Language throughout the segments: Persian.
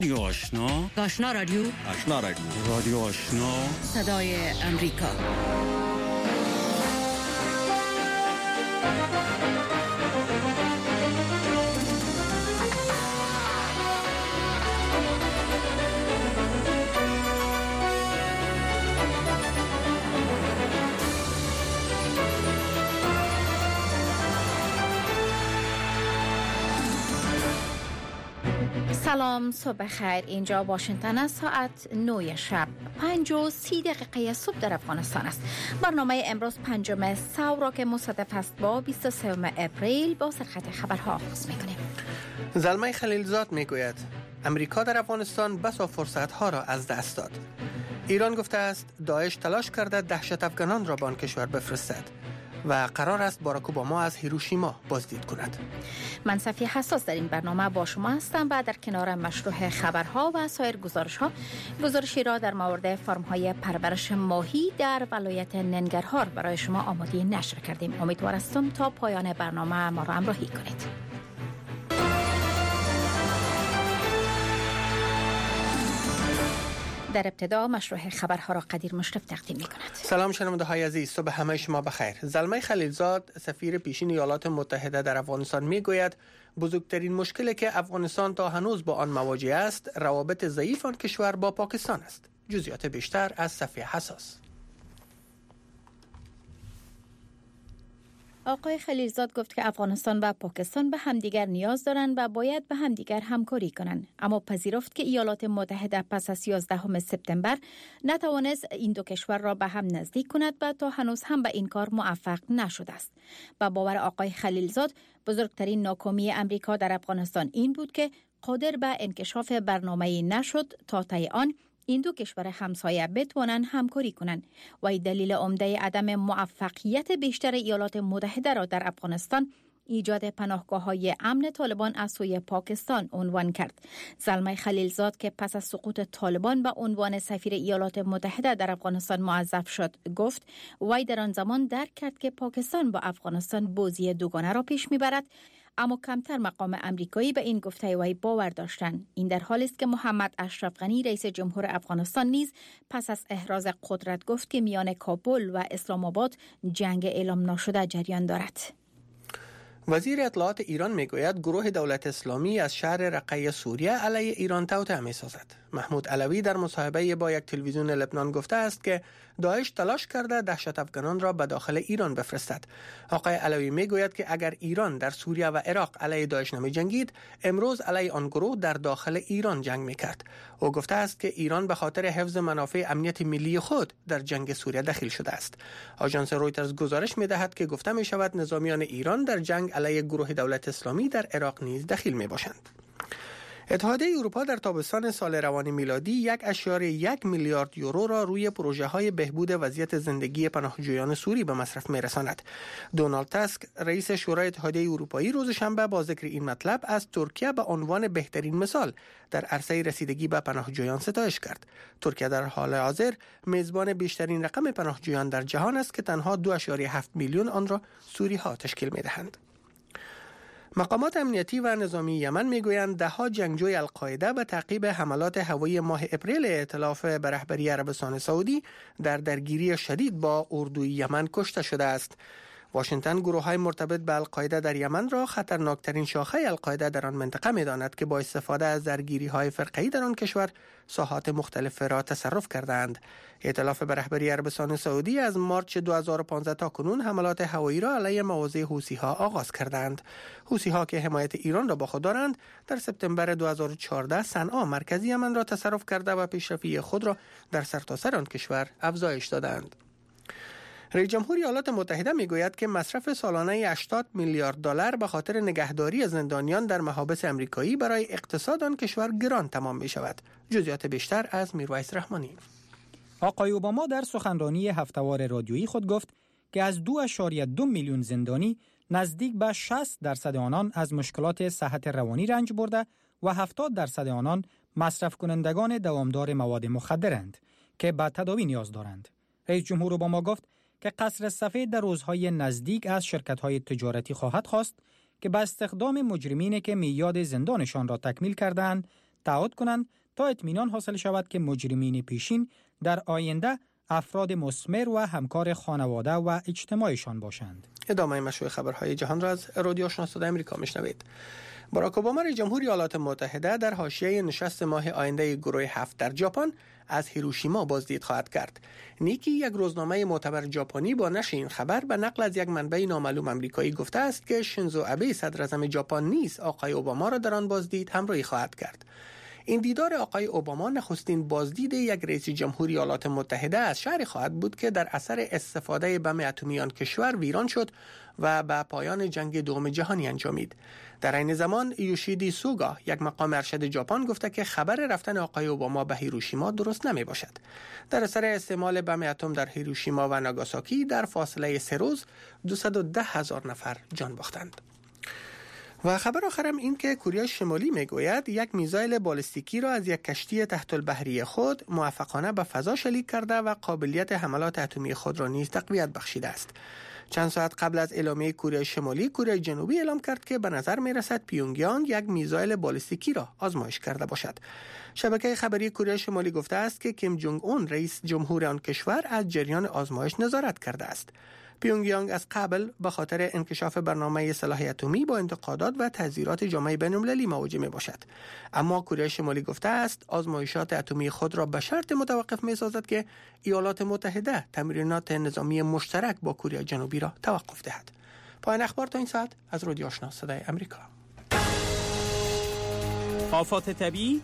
آشنا رادیو رادیو آشنا صدای امریکا. سلام، صبح خیر. اینجا واشنگتن است. ساعت 9 شب 5:30 صبح در افغانستان است. برنامه امروز 5 ثور را که مصادف است با 23 اپریل با سرخط خبرها آغاز می‌کنیم. زلمه خلیلزاد میگوید امریکا در افغانستان بسا فرصت‌ها را از دست داد. ایران گفته است داعش تلاش کرده دهشت افغانان را به آن کشور بفرستد و قرار است باراک اوباما از هیروشیما بازدید کند. من صفی حساس در این برنامه با شما هستم و در کنار مشروع خبرها و سایر گزارشی را در مورد فرم‌های پرورش ماهی در ولایت ننگرهار برای شما آماده نشر کردیم. امیدوار هستم تا پایان برنامه ما را همراهی کنید. در ابتدا مشروع خبرها را قدیر مشرف تقدیم می کند. سلام شنونده های عزیز، صبح همه شما بخیر. زلمه خلیلزاد سفیر پیشین ایالات متحده در افغانستان می گوید بزرگترین مشکلی که افغانستان تا هنوز با آن مواجه است روابط ضعیف آن کشور با پاکستان است. جزئیات بیشتر از صفی حساس. آقای خلیلزاد گفت که افغانستان و پاکستان به همدیگر نیاز دارند و باید به همدیگر همکاری کنند، اما پذیرفت که ایالات متحده پس از 11 سپتامبر نتوانست این دو کشور را به هم نزدیک کند و تا هنوز هم به این کار موفق نشده است. با باور آقای خلیلزاد بزرگترین ناکامی امریکا در افغانستان این بود که قادر به انکشاف برنامه‌ای نشد تا طی آن این دو کشور همسایه بتوانند همکاری کنند و دلیل عمده عدم موفقیت بیشتر ایالات متحده را در افغانستان ایجاد پناهگاه‌های امن طالبان از سوی پاکستان عنوان کرد. زلمه خلیلزاد که پس از سقوط طالبان به عنوان سفیر ایالات متحده در افغانستان موظف شد گفت وی در آن زمان درک کرد که پاکستان با افغانستان بازی دوگانه را پیش میبرد، اما کمتر مقام امریکایی به این گفته وی باور داشتند. این در حالی است که محمد اشرف غنی رئیس جمهور افغانستان نیز پس از احراز قدرت گفت که میان کابل و اسلام آباد جنگ اعلام نشده جریان دارد. وزیر اطلاعات ایران میگوید گروه دولت اسلامی از شهر رقه سوریه علیه ایران توطئه میسازد. محمود علوی در مصاحبه با یک تلویزیون لبنان گفته است که داعش تلاش کرده دهشت افغانان را به داخل ایران بفرستد. آقای علوی میگوید که اگر ایران در سوریه و عراق علیه داعش نمی جنگید، امروز علیه آن گروه در داخل ایران جنگ میکرد. او گفته است که ایران به خاطر حفظ منافع امنیت ملی خود در جنگ سوریه دخیل شده است. آژانس رویترز گزارش میدهد که گفته می شود نظامیان ایران در جنگ علیه گروه دولت اسلامی در عراق نیز دخیل می باشند. اتحادیه اروپا در تابستان سال روان میلادی 1.1 میلیارد یورو را روی پروژه‌های بهبود وضعیت زندگی پناهجویان سوری به مصرف می‌رساند. دونالد تاسک رئیس شورای اتحادیه اروپایی روز شنبه با ذکر این مطلب از ترکیه به عنوان بهترین مثال در عرصه رسیدگی به پناهجویان ستایش کرد. ترکیه در حال حاضر میزبان بیشترین رقم پناهجویان در جهان است که تنها 2.7 میلیون آن را سوری‌ها تشکیل می‌دهند. مقامات امنیتی و نظامی یمن میگویند ده‌ها جنگجوی القاعده به تعقیب حملات هوایی ماه اپریل ائتلاف به رهبری عربستان سعودی در درگیری شدید با اردوی یمن کشته شده است. واشنگتن گروه‌های مرتبط به القاعده در یمن را خطرناکترین شاخه القاعده در آن منطقه می‌داند که با استفاده از درگیری‌های فرقه‌ای در آن کشور ساحات مختلف را تصرف کردند. ائتلاف به رهبری عربستان سعودی از مارچ 2015 تا کنون حملات هوایی را علیه مواضع حوثی‌ها آغاز کردند. حوثی‌ها که حمایت ایران را با خود دارند در سپتامبر 2014 صنعا مرکزی یمن را تصرف کرده و پیشروی خود را در سرتاسر آن کشور افزایش دادند. رئیس جمهور ایالات متحده میگوید که مصرف سالانه 80 میلیارد دلار به خاطر نگهداری زندانیان در محابس امریکایی برای اقتصاد آن کشور گران تمام می شود. جزئیات بیشتر از میرویس رحمانی. آقای اوباما در سخنرانی هفته‌وار رادیویی خود گفت که از 2.2 میلیون زندانی نزدیک به 60% آنان از مشکلات صحت روانی رنج برده و 70% آنان مصرف کنندگان دوامدار مواد مخدرند که به تداوی نیاز دارند. رئیس جمهور اوباما گفت که قصر سفید در روزهای نزدیک از شرکت‌های تجارتی خواهد خواست که به استخدام مجرمینی که میعاد زندانشان را تکمیل کردند تعهد کنند تا اطمینان حاصل شود که مجرمین پیشین در آینده افراد مثمر و همکار خانواده و اجتماعشان باشند. ادامه مشروع خبرهای جهان را از رادیو آشنا صدای آمریکا میشنوید. باراک اوباما رئیس جمهور ایالات متحده در حاشیه نشست ماه آینده گروه 7 در ژاپن از هیروشیما بازدید خواهد کرد. نیکی، یک روزنامه معتبر ژاپنی، با نشر این خبر به نقل از یک منبع نامعلوم آمریکایی گفته است که شینزو آبه صدر اعظم ژاپن نیز آقای اوباما را در آن بازدید همراهی خواهد کرد. این دیدار آقای اوباما نخستین بازدید یک رئیس جمهور ایالات متحده از شهری خواهد بود که در اثر استفاده بم اتمی آن کشور ویران شد و به پایان جنگ دوم جهانی انجامید. در این زمان یوشیدی سوگا، یک مقام ارشد ژاپن، گفته که خبر رفتن آقای اوباما به هیروشیما درست نمی باشد. در اثر استعمال بم اتم در هیروشیما و ناگاساکی در فاصله 3 روز 210,000 نفر جان باختند. و خبر آخرم این که کره شمالی میگوید یک میزایل بالستیکی را از یک کشتی تحت البحری خود موفقانه به فضا شلیک کرده و قابلیت حملات اتمی خود را نیز تقویت بخشیده است. چند ساعت قبل از اعلامیه کره شمالی، کره جنوبی اعلام کرد که به نظر می رسد پیونگیانگ یک میزایل بالستیکی را آزمایش کرده باشد. شبکه خبری کره شمالی گفته است که کیم جونگ اون، رئیس جمهور آن کشور، از جریان آزمایش نظارت کرده است. پیونگیانگ از قبل به خاطر انکشاف برنامه سلاح اتمی با انتقادات و تحذیرات جامعه بین‌المللی مواجه می باشد. اما کره شمالی گفته است آزمایشات اتمی خود را به شرط متوقف می سازد که ایالات متحده تمرینات نظامی مشترک با کره جنوبی را توقف دهد. پایان اخبار تا این ساعت از رادیو آشنا صدای آمریکا. آفات طبیعی،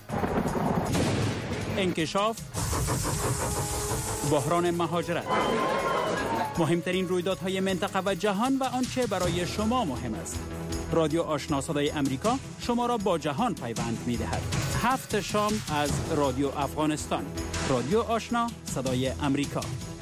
انکشاف، بحران مهاجرت، مهمترین رویدادهای منطقه و جهان و آنچه برای شما مهم است. رادیو آشنا صدای آمریکا شما را با جهان پیوند می‌دهد. 7 شام از رادیو افغانستان. رادیو آشنا صدای آمریکا.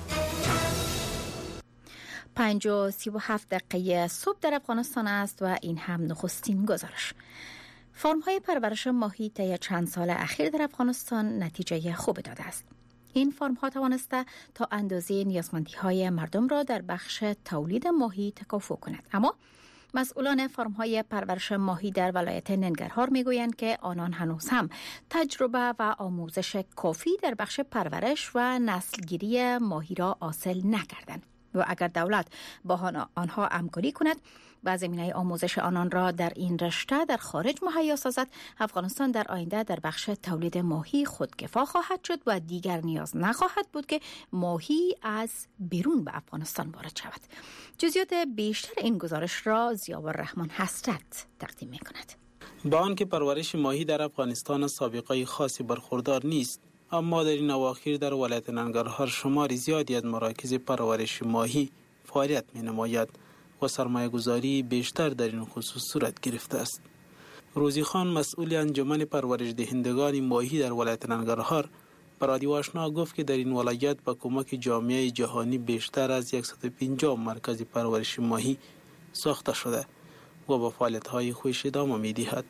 5:37 صبح در افغانستان است و این هم نخستین گزارش. فرم‌های پرورش ماهی طی چند سال اخیر در افغانستان نتیجه خوب داده است. این فرم‌ها توانسته تا اندازه نیازمندی‌های مردم را در بخش تولید ماهی تکافؤ کند. اما مسئولان فرم‌های پرورش ماهی در ولایت ننگرهار می‌گویند که آنان هنوز هم تجربه و آموزش کافی در بخش پرورش و نسلگیری ماهی را حاصل نکردند و اگر دولت با آنها همکاری کند و زمینه آموزش آنان را در این رشته در خارج مهیا سازد، افغانستان در آینده در بخش تولید ماهی خودکفا خواهد شد و دیگر نیاز نخواهد بود که ماهی از بیرون به افغانستان وارد شود. جزئیات بیشتر این گزارش را ضیاءالرحمن حسرت تقدیم می‌کند. با آنکه پرورش ماهی در افغانستان سابقه خاصی برخوردار نیست، اما در این اواخر در ولایت ننگرهار شمار زیادی از مراکز پرورش ماهی فعالیت می‌نماید و سرمایه‌گذاری بیشتر در این خصوص صورت گرفته است. روزی خان، مسئول انجمن پرورش دهندگان ماهی در ولایت ننگرهار، به رادیو آشنا گفت که در این ولایت با کمک جامعه جهانی بیشتر از 150 مرکز پرورش ماهی ساخته شده و با فعالیت‌های خویش ادامه می‌دهد.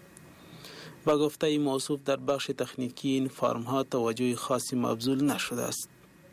با گفته موصوف در بخش تکنیکی این فرم‌ها توجه خاصی مبذول نشده است.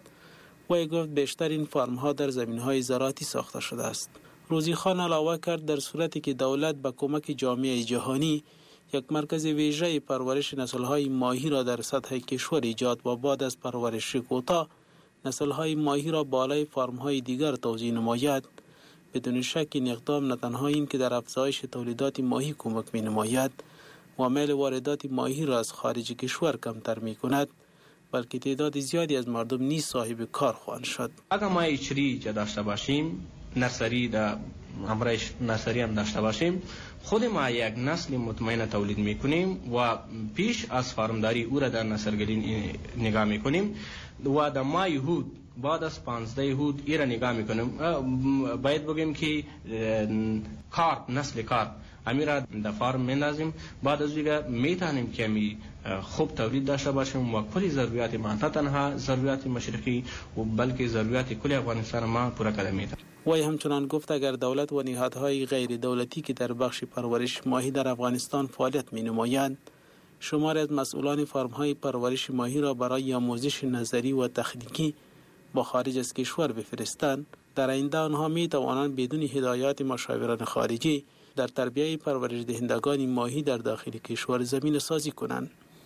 و گفت بیشتر این فرم‌ها در زمین‌های زراعتی ساخته شده است. روزی خان علاوه کرد در صورتی که دولت با کمک جامعه جهانی یک مرکز ویژه پرورش نسل‌های ماهی را در سطح کشور ایجاد و بعد از پرورش کوتاه نسل‌های ماهی را بالای فرم‌های دیگر توزیع نماید، بدون شک این اقدام نه تنها این که در افزایش تولیدات ماهی کمک می‌نماید و عمل واردات ماهی را از خارج کشور کمتر می‌کند، بلکه تعداد زیادی از مردم نیز صاحب کار خواهند شد. اگر ما ایچری داشته باشیم، نرسری در امرش نرسری هم داشته باشیم، خود ما یک نسل مطمئن تولید میکنیم و پیش از فارمداری او را در نسلگیری نگاه میکنیم و در ماه هود بعد از 15 هود ای را نگاه میکنیم. باید بگیم که کارت نسل کارت امیر در فارم میندازیم، بعد از دیگه میتونیم که خوب تولید داشته باشیم و کلی ضروریات ما، نه تنها ضروریات مشرقی و بلکه ضروریات کل افغانستان ما پورا کرده میتونه. وی همچنان گفت اگر دولت و نهادهای غیر دولتی که در بخش پرورش ماهی در افغانستان فعالیت می‌نمایند، شمار از مسئولان فرم‌های پرورش ماهی را برای آموزش نظری و تکنیکی با خارج از کشور بفرستند، در آینده آنها می‌توانند بدون هدایات مشاوران خارجی در تربیت پرورش دهندگان ماهی در داخل کشور زمین سازی کنند.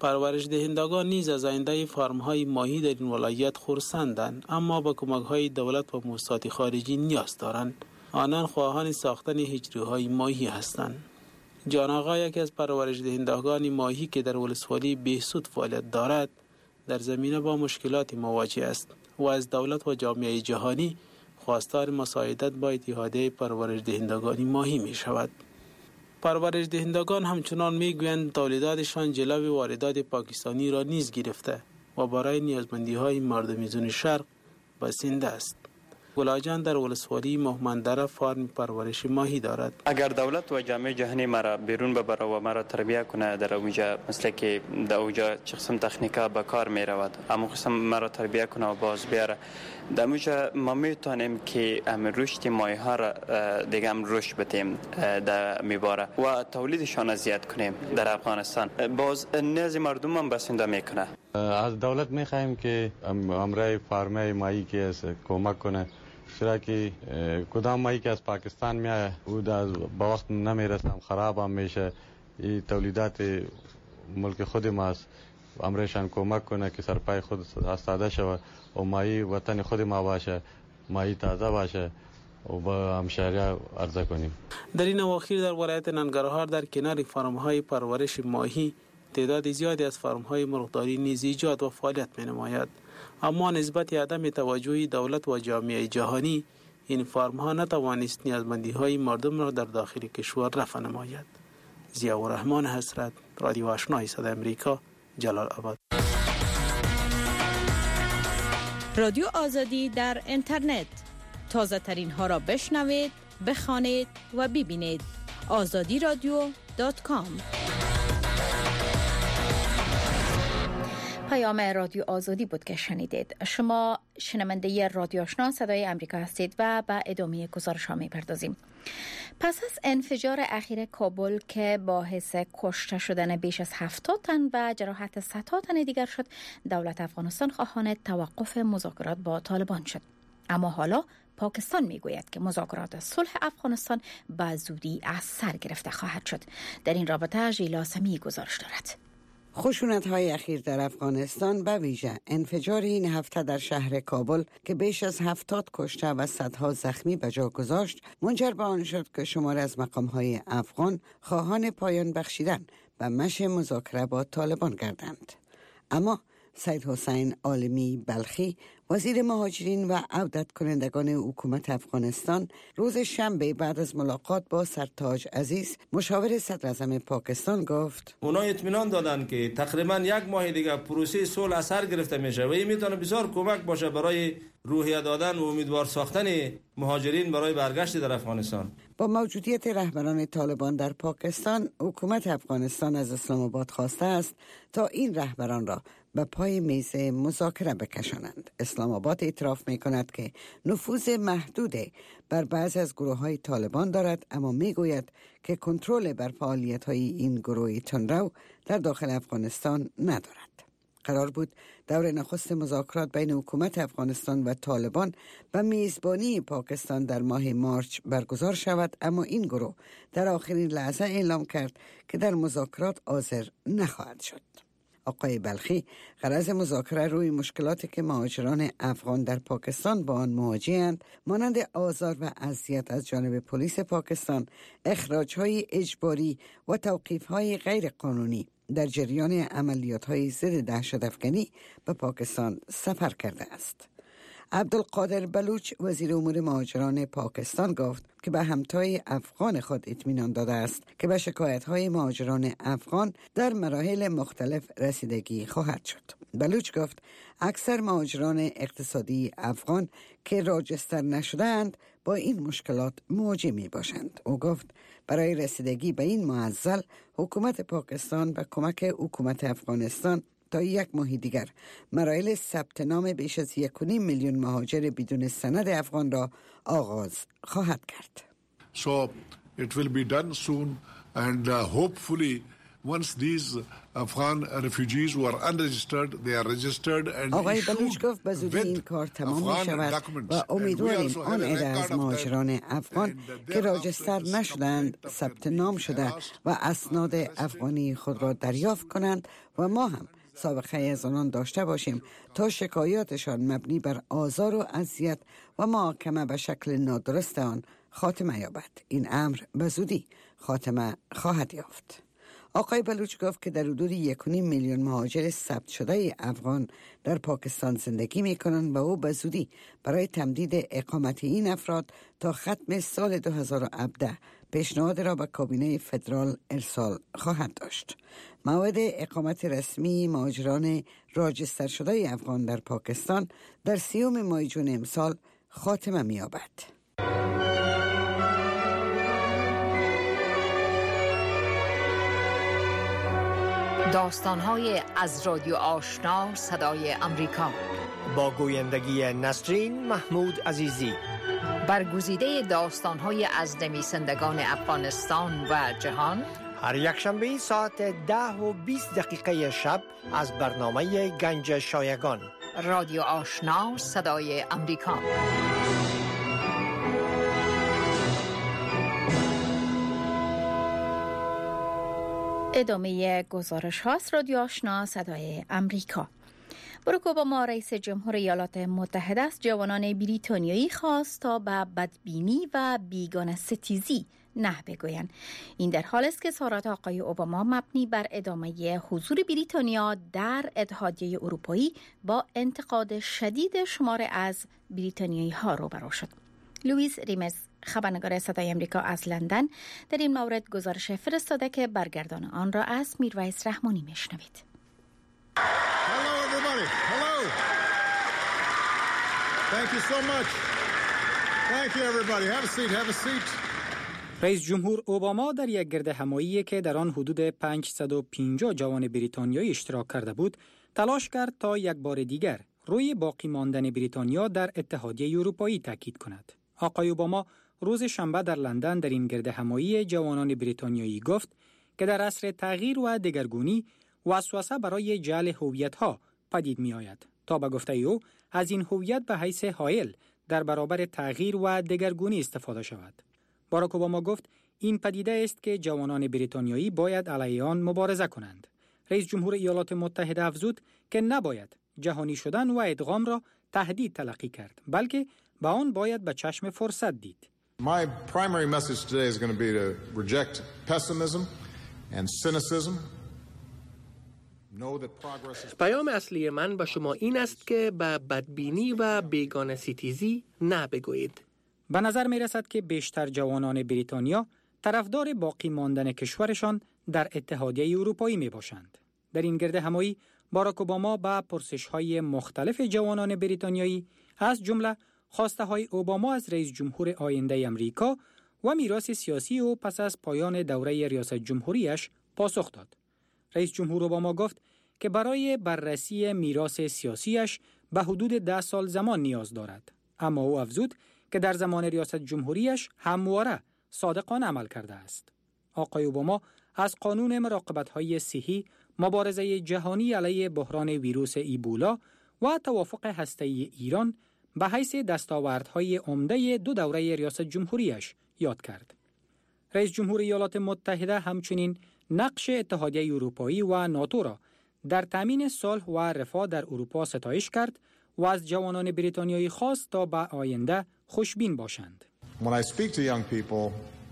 پرورش دهندگان نیز از آینده فارم‌های ماهی در این ولایت خرسندند، اما با کمک‌های دولت و موسسات خارجی نیاز دارند. آنان خواهان ساختن هجری‌های ماهی هستند. جان آقا یکی از پرورش دهندگان ماهی که در ولسوالی بهسود فعالیت دارد، در زمینه با مشکلات مواجه است و از دولت و جامعه جهانی خواستار مساعدت با اتحادیه پرورش دهندگان ماهی می شود. پرورش دهندگان همچنان می گویند تولیداتشان جلو واردات پاکستانی را نیز گرفته و برای نیازمندی های مردم زون شرق بسنده است. گلاجان در ولسوالی مهمندره فارم پرورش ماهی دارد. اگر دولت و جامعه جهانی مرا بیرون ببره و مرا تربیت کنه در اونجا، مثل که در اونجا چه قسم تکنیکا به کار می رود، اما قسم مرا تربیت کنه و باز بیاره، در اونجا ما میتونیم که رشد ماهی ها را دیگه هم رشد بدیم در میباره و تولیدشان زیاد کنیم در افغانستان. باز نیاز مردم هم بسنده میکنه. از دولت میخوایم که امرای فارمه ماهی که کمک کنه، چرا که کدام ماهی که از پاکستان میاد او با وقت نمیرسم، خراب هم میشه. این تولیدات ملک خود ماست، امرشان کمک کنه که سرپای خود استاده شود و ماهی وطن خود ما باشه، ماهی تازه باشه و با همشهریان عرضه کنیم. در این اواخر در ولایت ننگرهار در کنار فارم‌های پرورش ماهی تعداد زیادی از فارم‌های مرغداری نیز ایجاد و فعالیت می‌نماید، اما نسبت عدم توجه دولت و جامعه جهانی این فارم‌ها نتوانست نیازمندی‌های مردم را در داخل کشور رفع نماید. ضیاءالرحمن حسرت، رادیو آشنای صدای امریکا، جلال آباد. رادیو آزادی در اینترنت، تازه ترین ها را بشنوید، بخوانید و ببینید. azadiradio.com. پیام رادیو آزادی بود که شنیدید. شما شنونده رادیو آشنا صدای امریکا هستید و به ادامه گزارش ها می‌پردازیم. پس از انفجار اخیر کابل که باعث کشته شدن بیش از 70 تن و جراحت صدها تن دیگر شد، دولت افغانستان خواهان توقف مذاکرات با طالبان شد. اما حالا پاکستان میگوید که مذاکرات صلح افغانستان به زودی از سر گرفته خواهد شد. در این رابطه ژیلا سمی گزارش دارد. خشونت‌های اخیر در افغانستان به ویژه انفجار این هفته در شهر کابل که بیش از 70 کشته و صدها زخمی به جا گذاشت، منجر به آن شد که شماری از مقام‌های افغان خواهان پایان بخشیدن و مشی مذاکره با طالبان گردند. اما سید حسین عالمی بلخی، وزیر مهاجرین و عودت کنندگان حکومت افغانستان، روز شنبه بعد از ملاقات با سرتاج عزیز، مشاور صدر اعظم پاکستان، گفت اونا اطمینان دادن که تقریبا 1 ماه دیگه پروسه صلح اثر گرفته میشه و این میتونه بسیار کمک باشه برای روحیه دادن و امیدوار ساختن مهاجرین برای برگشت در افغانستان. با موجودیت رهبران طالبان در پاکستان، حکومت افغانستان از اسلام آباد خواسته است تا این رهبران را به پای میز مذاکره بکشانند. اسلام آباد اعتراف می کند که نفوذ محدود بر بعضی از گروه‌های طالبان دارد، اما می گوید که کنترل بر فعالیت‌های این گروه تندرو در داخل افغانستان ندارد. قرار بود دور نخست مذاکرات بین حکومت افغانستان و طالبان به میزبانی پاکستان در ماه مارچ برگزار شود، اما این گروه در آخرین لحظه اعلام کرد که در مذاکرات حاضر نخواهد شد. آقای بلخی، غرض مذاکره روی مشکلاتی که مهاجران افغان در پاکستان با آن مواجه‌اند، مانند آزار و اذیت از جانب پلیس پاکستان، اخراج‌های اجباری و توقیف‌های غیر قانونی در جریان عملیات‌های ضد دهشت‌افکنی به پاکستان سفر کرده است. عبدالقادر بلوچ، وزیر امور مهاجران پاکستان، گفت که به همتای افغان خود اطمینان داده است که به شکایت‌های مهاجران افغان در مراحل مختلف رسیدگی خواهد شد. بلوچ گفت اکثر مهاجران اقتصادی افغان که راجستر نشده‌اند با این مشکلات مواجه می‌باشند. او گفت برای رسیدگی به این معضل، حکومت پاکستان به کمک حکومت افغانستان تا 1 ماه دیگر مراحل ثبت نام بیش از 1.5 میلیون مهاجر بدون سند افغان را آغاز خواهد کرد. So it will be done soon and hopefully آقای بلوچ گفت به زودی این کار تمام می شود و امیدواریم آن عده از مهاجران افغان که راجستر نشدند ثبت نام شده و اسناد افغانی خود را دریافت کنند و ما هم سابقه از آنان داشته باشیم تا شکایاتشان مبنی بر آزار و اذیت و محاکمه به شکل نادرست آن خاتمه یابد. این امر به زودی خاتمه خواهد یافت. آقای بلوچ گفت که در حدود 1.5 میلیون مهاجر ثبت شده افغان در پاکستان زندگی می کنند و او به زودی برای تمدید اقامت این افراد تا ختم سال 2017 پیشنهاد را به کابینه فدرال ارسال خواهد داشت. موعد اقامت رسمی مهاجران راجستر شده افغان در پاکستان در 30 ماه جون امسال خاتمه می یابد. داستان‌های از رادیو آشنا صدای امریکا با گویندگی نسرین محمود عزیزی. برگزیده داستان‌های از نویسندگان افغانستان و جهان هر یک شنبه ساعت 10:20 شب از برنامه گنج شایگان. رادیو آشنا صدای امریکا. ادامه گزارش هاست. رادیو آشنا صدای امریکا. باراک اوباما رئیس جمهور ایالات متحده از جوانان بریتانیایی خواست تا به بدبینی و بیگانه ستیزی نه بگویند. این در حال است که اظهارات آقای اوباما مبنی بر ادامه حضور بریتانیا در اتحادیه اروپایی با انتقاد شدید شمار از بریتانیایی ها روبرو شد. لوئیس ریمز خبرنگار صدای امریکا از لندن در این مورد گزارش فرستاده که برگردان آن را از میرویس رحمانی میشنوید. Hello everybody. Hello. Thank you so much. Thank you everybody. Have a seat. Have a seat. رئیس جمهور اوباما در یک گرد همایی که در آن حدود 550 جوان بریتانیایی اشتراک کرده بود، تلاش کرد تا یک بار دیگر روی باقی ماندن بریتانیا در اتحادیه اروپایی تاکید کند. آقای اوباما روز شنبه در لندن در این گرد همایی جوانان بریتانیایی گفت که در عصر تغییر و دگرگونی وسوسه برای جعل هویت‌ها پدید می‌آید. تا به گفته او از این هویت به حیث حائل در برابر تغییر و دگرگونی استفاده شود. باراک اوباما گفت این پدیده است که جوانان بریتانیایی باید علیه آن مبارزه کنند. رئیس جمهور ایالات متحده افزود که نباید جهانی شدن و ادغام را تهدید تلقی کرد، بلکه به آن باید به چشم فرصت دید. My primary message today is going to be to reject pessimism and cynicism. پیام اصلی من به شما این است که به بدبینی و بیگانه ستیزی نه بگویید. به نظر می رسد که بیشتر جوانان بریتانیا طرفدار باقی ماندن کشورشان در اتحادیه اروپایی می باشند. در این گرد همایی باراک اوباما با پرسش‌های مختلف جوانان بریتانیایی از جمله خواسته های اوباما از رئیس جمهور آینده امریکا و میراث سیاسی او پس از پایان دوره ریاست جمهوریش پاسخ داد. رئیس جمهور اوباما گفت که برای بررسی میراث سیاسیش به حدود 10 سال زمان نیاز دارد، اما او افزود که در زمان ریاست جمهوریش همواره صادقانه عمل کرده است. آقای اوباما از قانون مراقبت‌های صحی، مبارزه جهانی علیه بحران ویروس ایبولا و توافق هسته‌ای ایران به حیث دستاوردهای عمده 2 دوره ریاست جمهوریش یاد کرد. رئیس جمهور ایالات متحده همچنین نقش اتحادیه اروپایی و ناتو را در تامین صلح و رفاه در اروپا ستایش کرد و از جوانان بریتانیایی خواست تا به آینده خوشبین باشند. When I speak to young people,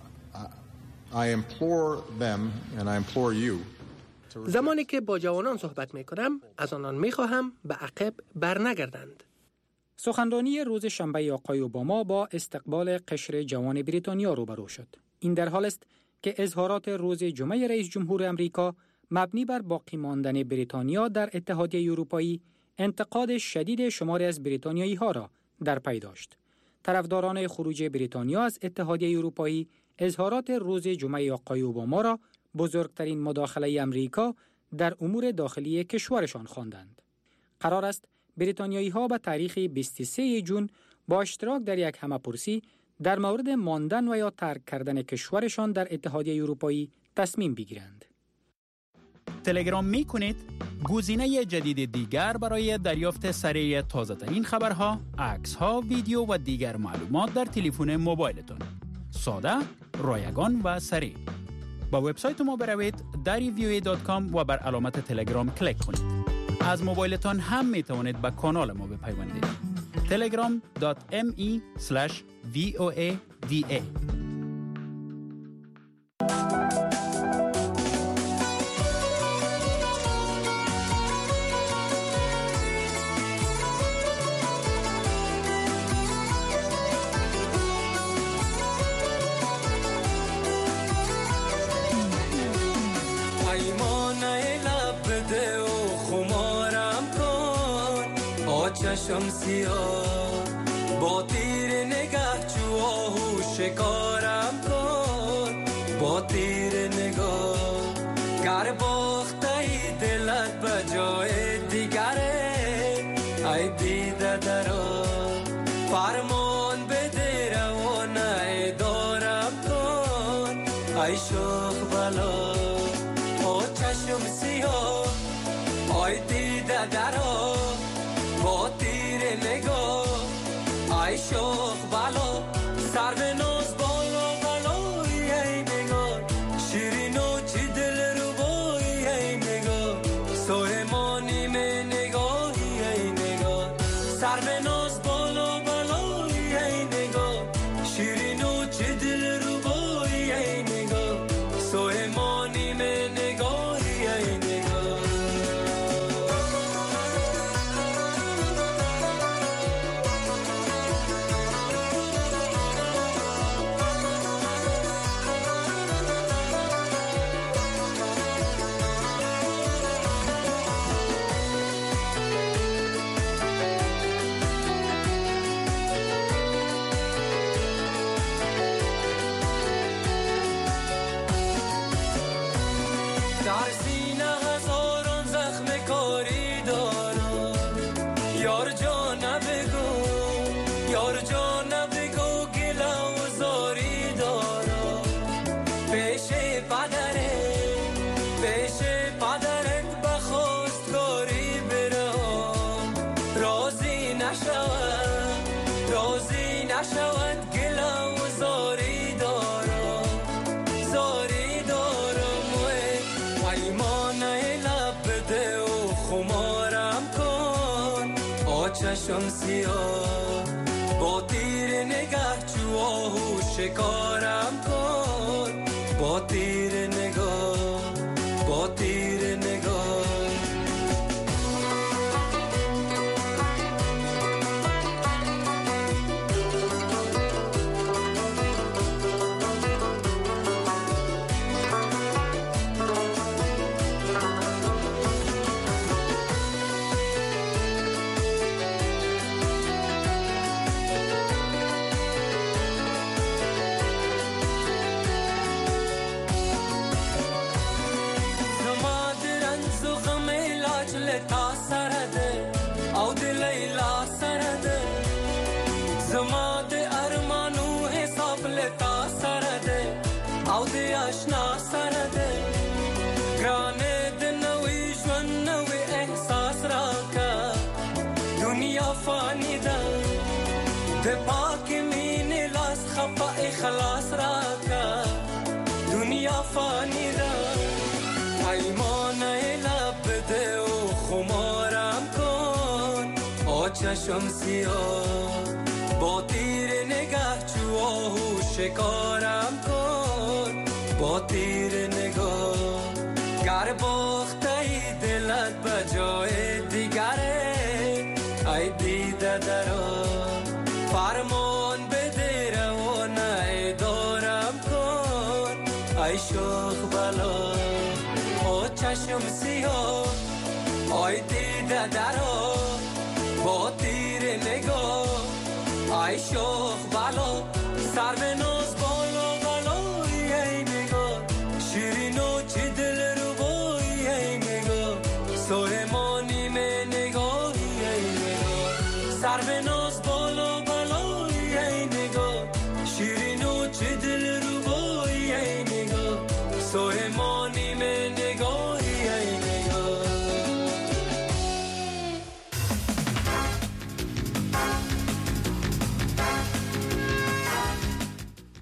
I implore them and I implore you. زمانی که با جوانان صحبت می‌کنم، از آنان می‌خواهم به عقب برنگردند. سخنرانی روز شنبه آقای اوباما با استقبال قشر جوان بریتانیا روبرو شد. این در حال است که اظهارات روز جمعه رئیس جمهور امریکا مبنی بر باقی ماندن بریتانیا در اتحادیه اروپایی انتقاد شدید شماری از بریتانیایی ها را در پی داشت. طرفداران خروج بریتانیا از اتحادیه اروپایی اظهارات روز جمعه آقای اوباما را بزرگترین مداخله امریکا در امور داخلی کشورشان خواندند. قرار است بریتانیایی ها به تاریخ 23 جون با اشتراک در یک همه‌پرسی در مورد ماندن و یا ترک کردن کشورشان در اتحادیه اروپایی تصمیم بگیرند. تلگرام می کنید گزینه جدید دیگر برای دریافت سریع تازه ترین خبرها، عکس‌ها، ویدیو و دیگر معلومات در تلفن موبایلتان. ساده، رایگان و سریع. با وبسایت ما بروید darivoa.com و بر علامت تلگرام کلیک کنید. از موبایلتان هم می توانید به کانال ما بپیوندید. telegram.me/voada. شمسیا با تیر نگاه چو آهو شکارم کن، با تیر نگاه گر باخته دلت به جای دیگره، ای دیده درا فرمان بده روانه دارم کن، ای شوخ بلا او چشم سیاه، ای دیده درا با تیر نگاه، ای شوخ بلا سر به ناز بالا بلایی، ای نگاه شیرین و چی دل رو بایی، ای نگاه سلیمانی می نگاهی، ای نگاه سر به ناز بالا بلایی، ای نگاه شیرین و چی دل رو بایی، ای نگاه سلیمانی می نگاهی، ای نگاه. شمسیا با تیر نگاه چو آهو شکارم کن، با تیر نگاه، با تیر نگاه. آشنا سرده گرانه دنوی جون نوی احساس را که دنیا فانی ده ده پاک مینی لاس خفا اخلاص را که دنیا فانی ده ایمانه لب ده و خمارم کن او چشم سیاه با تیر نگاه چو آهو شکارم کن، با تیر نگاه گر باخته دلت به جای دیگره، ای دیده درا فرمان بده روانه دارم کن، ای شوخ بلا او چشم سیاه، ای دیده درا با تیر نگاه، ای شوخ بلا سر به ناز بالا بلایی، ای نگاه شیرین و چی دل رو بایی، ای نگاه سلیمانی می نگاهی، ای نگاه سر به ناز بالا بلایی، ای نگاه شیرین و چی دل رو بایی، ای نگاه سلیمانی می نگاهی، ای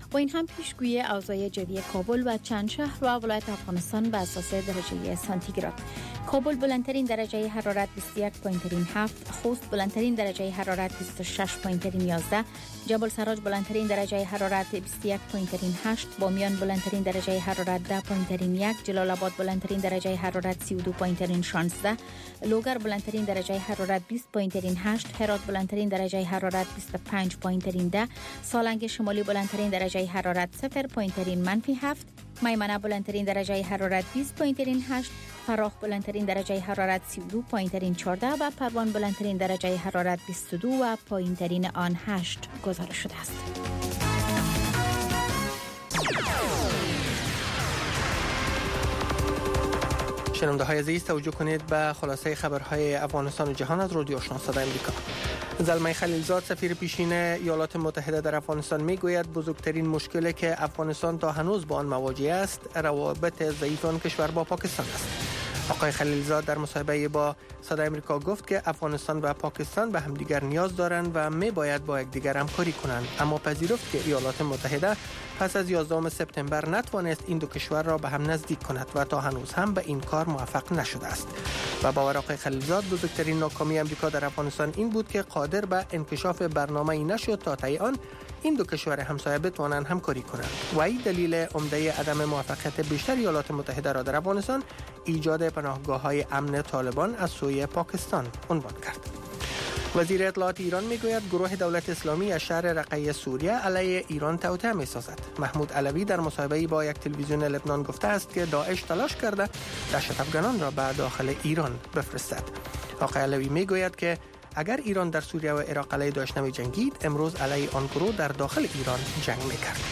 با این هم پیشگویی اوضاع جوی کابل و چند شهر و ولایت افغانستان به اساس درجه سانتیگراد. کابل بلندترین درجه حرارت 21.7، خوست بلندترین درجه حرارت 26.11، جبل سراج بلندترین درجه حرارت 21.8، بامیان بلندترین درجه حرارت 10.1، جلال آباد بلندترین درجه حرارت 32.16، لوگر بلندترین درجه حرارت 20.8، هرات بلندترین درجه حرارت 25.10، سالنگ شمالی بلندترین درجه حرارت 0.-7، میمنه بلندترین درجه حرارت 20.8، فراخ بلندترین درجه حرارت 32.14 و پروان بلندترین درجه حرارت 22 و پایینترین آن 8 گزارش شده است. شنونده های عزیز توجه کنید به خلاصه خبرهای افغانستان و جهان از رادیو آشنا صدای آمریکا. زلمه خلیلزاد سفیر پیشین ایالات متحده در افغانستان میگوید بزرگترین مشکلی که افغانستان تا هنوز با آن مواجه است روابط ضعیف آن کشور با پاکستان است. آقای خلیلزاد در مصاحبه با صدای آمریکا گفت که افغانستان و پاکستان به همدیگر نیاز دارند و میباید با یکدیگر همکاری کنند، اما پذیرفت که ایالات متحده پس از 11 سپتامبر نتوانست این دو کشور را به هم نزدیک کند و تا هنوز هم به این کار موفق نشده است. و باور آقای خلیلزاد بزرگترین ناکامی آمریکا در افغانستان این بود که قادر به انکشاف برنامه‌ای نشد تا طی آن این دو کشور همسایه بتوانند همکاری کنند و این دلیل عمده عدم موفقیت بیشتر ایالات متحده را در افغانستان ایجاد پناهگاه‌های امن طالبان از سوی پاکستان عنوان کرد. وزیر اطلاعات ایران میگوید گروه دولت اسلامی از شهر رقه سوریه علیه ایران توطئه می‌سازد. محمود علوی در مصاحبه‌ای با یک تلویزیون لبنان گفته است که داعش تلاش کرده دهشت افغانان را به داخل ایران بفرستد. آقای علوی میگوید که اگر ایران در سوریه و عراق علیه داعش نمی‌جنگید، امروز علیه آن گروه در داخل ایران جنگ می‌کرد.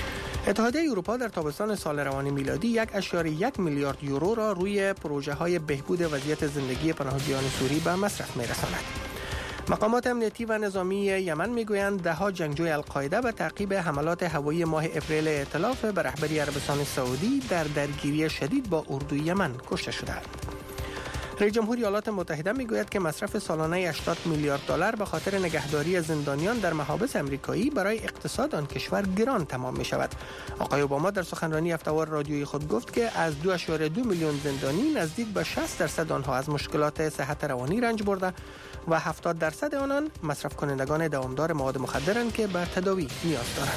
اتحادیه اروپا در تابستان سال روان میلادی 1.1 میلیارد یورو را روی پروژه‌های بهبود وضعیت زندگی پناهجویان سوری به مصرف می‌رساند. مقامات امنیتی و نظامی یمن میگویند ده‌ها جنگجوی القاعده به تعقیب حملات هوایی ماه اپریل ائتلاف به رهبری عربستان سعودی در درگیری شدید با اردوی یمن کشته شدند. رئیس جمهور ایالات متحده میگوید که مصرف سالانه 80 میلیارد دلار به خاطر نگهداری زندانیان در محابس امریکایی برای اقتصاد آن کشور گران تمام می شود. آقای اوباما در سخنرانی هفته‌وار رادیویی خود گفت که از 2.2 میلیون زندانی نزدیک به 60% آنها از مشکلات صحت روانی رنج برده و 70% آنان مصرف کنندگان دوامدار مواد مخدرند که به تداوی نیاز دارند.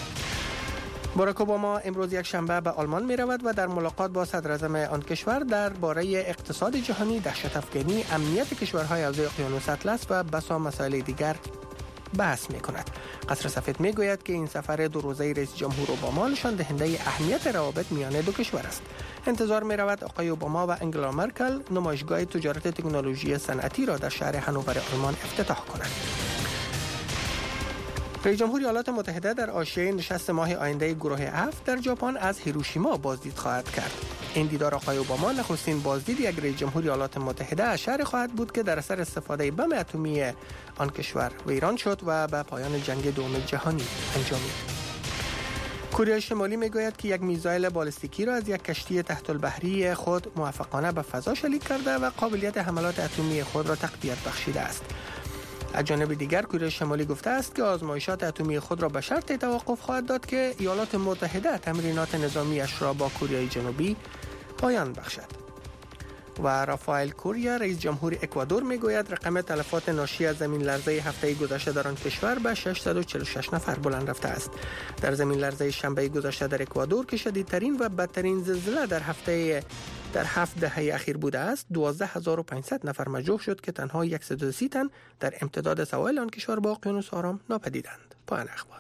باراک اوباما امروز یک شنبه به آلمان می رود و در ملاقات با صدراعظم آن کشور درباره اقتصاد جهانی، دهشت افغانی، امنیت کشورهای حوزه اقیانوس اطلس و بسا مسائل دیگر بحث می کند. قصر سفید می گوید که این سفر دو روزه رئیس جمهور اوباما نشان دهنده اهمیت روابط میان دو کشور است. انتظار می رود آقای اوباما و انگلا مرکل نمایشگاه تجارت تکنولوژی صنعتی را در شهر هنوور آلمان افتتاح کنند. رئیس جمهور ایالات متحده در حاشیه نشست ماه آینده گروه F در ژاپن از هیروشیما بازدید خواهد کرد. این دیدار آقای اوباما نخستین بازدید یک رئیس جمهور ایالات متحده از شهر خواهد بود که در اثر استفاده بم اتمی آن کشور و ایران شد و به پایان جنگ دوم جهانی انجامید. کره شمالی میگوید که یک میزایل بالستیکی را از یک کشتی تحت البحری خود موفقانه به فضا شلیک کرده و قابلیت حملات اتمی خود را تقویت بخشیده است. از جانب دیگر کره شمالی گفته است که آزمایشات اتمی خود را به شرط توقف خواهد داد که ایالات متحده تمرینات نظامیش را با کره جنوبی پایان بخشد. و رافائل کوریا رئیس جمهور اکوادور میگوید رقم تلفات ناشی از زمین لرزه هفته گذشته در آن کشور به 646 نفر بلند رفته است. در زمین لرزه شنبه گذشته در اکوادور که شدیدترین و بدترین زلزله در 7 دهه اخیر بوده است، 12500 نفر مجروح شد که تنها 130 تن در امتداد سواحل آن کشور با اقیانوس آرام ناپدیدند. پایان اخبار.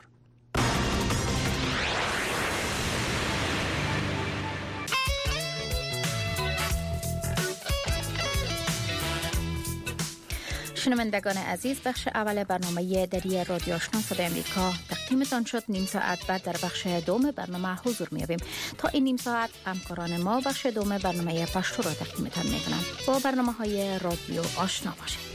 شنوندگان عزیز، بخش اول برنامه دری رادیو آشنا صدای آمریکا تقدیمتان شد. نیم ساعت بعد در بخش دوم برنامه حضور می‌یابیم. تا این نیم ساعت همکاران ما بخش دوم برنامه پشتو را تقدیمتان می‌کنند. با برنامه‌های رادیو آشنا باشید.